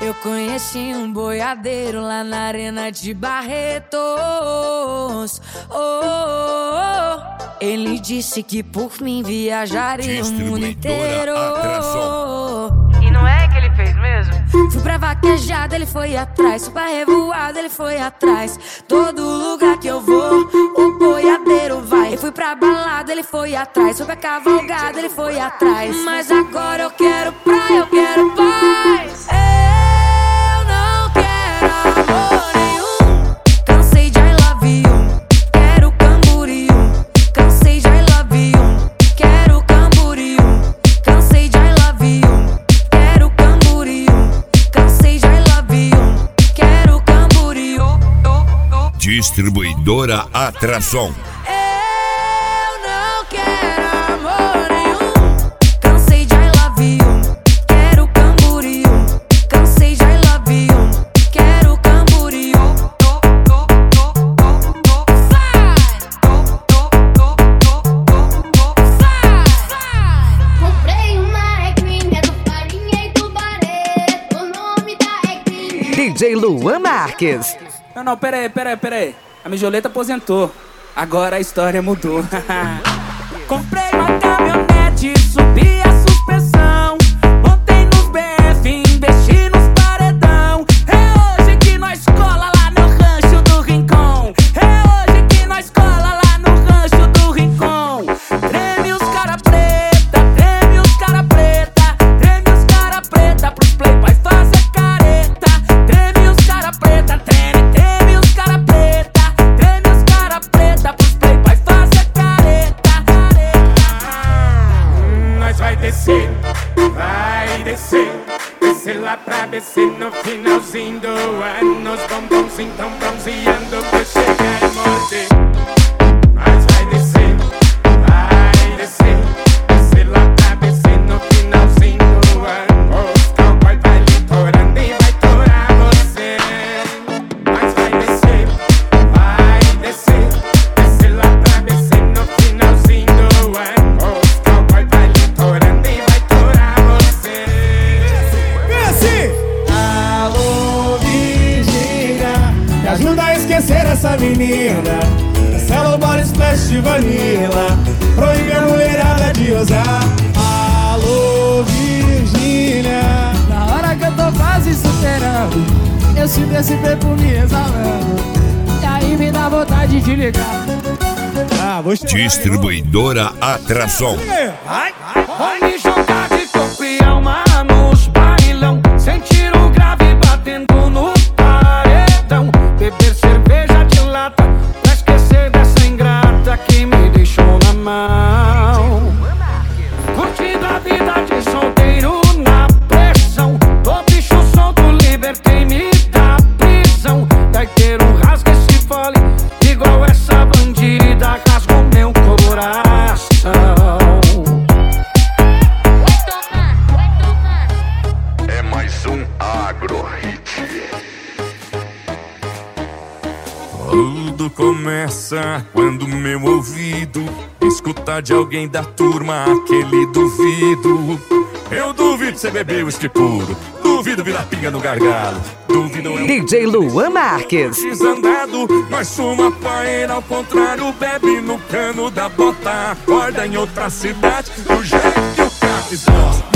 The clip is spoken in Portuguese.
Eu conheci um boiadeiro lá na arena de Barretos. Ele disse que por mim viajaria o mundo inteiro. E não é que ele fez mesmo? Fui pra vaquejada, ele foi atrás. Fui pra revoada, ele foi atrás. Todo lugar que eu vou, o boiadeiro vai. Eu fui pra balada, ele foi atrás. Fui pra cavalgada, ele foi atrás. Mas agora eu quero praia, eu quero paz. Eu não quero amor nenhum. Cansei de I love you. Quero Camboriú. Cansei de I love you. Quero Camboriú. Cansei de I love you. Quero Camboriú. Cansei de I love you. Quero Camboriú. Distribuidora Atração. Eu não quero amor nenhum. Cansei de I love you. Quero Camboriú. Cansei de I love you. Quero Camboriú. Comprei uma equinha do farinha e tubaré. O nome da equinha DJ Luan Marques. Não, peraí. A Mijoleta aposentou. Agora a história mudou. Comprei uma caminhonete, subi a suspensão. Montei nos BF, investi nos paredão. É hoje que nós cola lá no rancho do Rincon. É hoje que nós cola lá no rancho do Rincon. Treme os cara preta, treme os cara preta. Treme os cara preta pros playboy fazer careta. Treme os cara preta, treme os cara preta. Treme os cara preta pros playboy fazer careta. Nós vai descer, descer lá pra descer no finalzinho do ano. Os bombons tão bronzeando pra chegar e morder. Nós vai descer, descer lá pra descer no finalzinho do ano. Os cowboy vai litorando e vai torar você. Nós vai descer, descer lá pra descer no finalzinho do ano. Os cowboy vai litorando e vai torar você. Alô, Virgínia, me ajuda a esquecer essa menina. Cello Body Splash de Vanilla, proíbe a mulherada de usar. Alô, Virgínia, Na hora que eu tô quase superando, eu sinto esse perfume exalando. E aí me dá vontade de ligar. vou chorar. Distribuidora Atração. Vou me jogar de corpo e alma nos bailão. Sentir o grave batendo no paredão. Beber cerveja de lata pra esquecer dessa ingrata que me deixou na mão. Curtindo a vida de solteiro na pressão. Tô bicho solto, libertei-me da prisão. Vai ter um rasga esse fole, igual essa bandida rasgou meu coração. É mais um Agro Hit. Tudo começa quando meu ouvido escuta de alguém da turma aquele duvido. Eu duvido você beber uísque puro, duvido virar pinga no gargalo, duvido eu DJ Luan Marques. desandado. Nós fuma paeira ao contrário, bebe no cano da bota. Acorda em outra cidade, do jeito que o cara gosta.